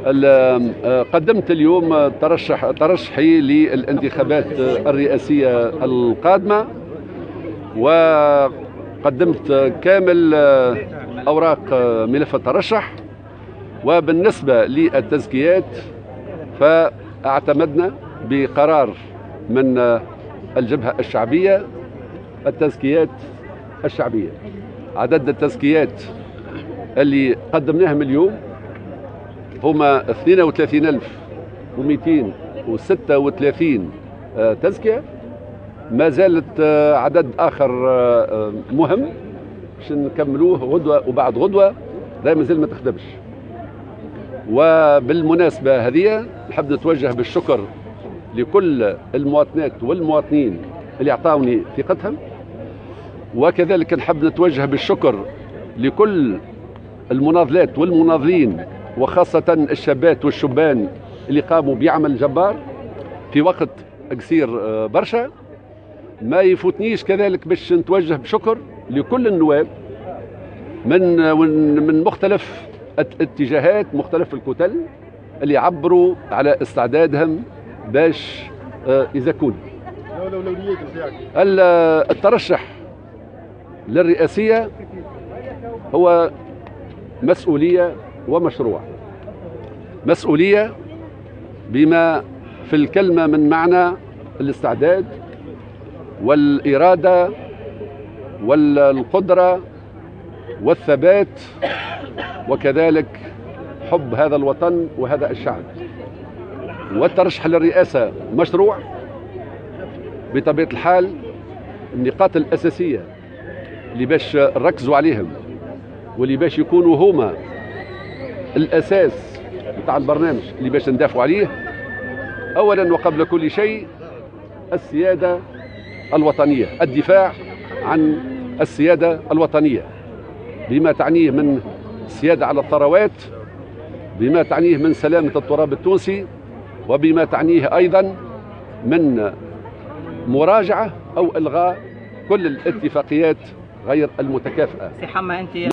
قدمت اليوم ترشحي للانتخابات الرئاسية القادمة، وقدمت كامل أوراق ملف الترشح. وبالنسبة للتزكيات فاعتمدنا بقرار من الجبهة الشعبية التزكيات الشعبية. عدد التزكيات اللي قدمناهم اليوم هما 32236 تزكية. ما زالت عدد آخر مهم باش نكملوه غدوة وبعد غدوة، لا مازال ما تخدمش. وبالمناسبة هذه نحب نتوجه بالشكر لكل المواطنات والمواطنين اللي أعطاوني ثقتهم، وكذلك نحب نتوجه بالشكر لكل المناضلات والمناضلين وخاصة الشابات والشبان اللي قاموا بعمل جبار في وقت قصير برشا. ما يفوتنيش كذلك باش نتوجه بشكر لكل النواب من مختلف الاتجاهات، مختلف الكتل اللي عبروا على استعدادهم باش يزكون. الترشح للرئاسية هو مسؤولية ومشروع. مسؤولية بما في الكلمة من معنى الاستعداد والإرادة والقدرة والثبات، وكذلك حب هذا الوطن وهذا الشعب. والترشح للرئاسة مشروع بطبيعة الحال. النقاط الأساسية اللي باش نركزوا عليهم واللي باش يكونوا هما الأساس بتاع البرنامج اللي باش ندافعوا عليه، أولا وقبل كل شيء السيادة الوطنية، الدفاع عن السيادة الوطنية بما تعنيه من السيادة على الثروات، بما تعنيه من سلامة التراب التونسي، وبما تعنيه أيضا من مراجعة أو إلغاء كل الاتفاقيات غير المتكافئة.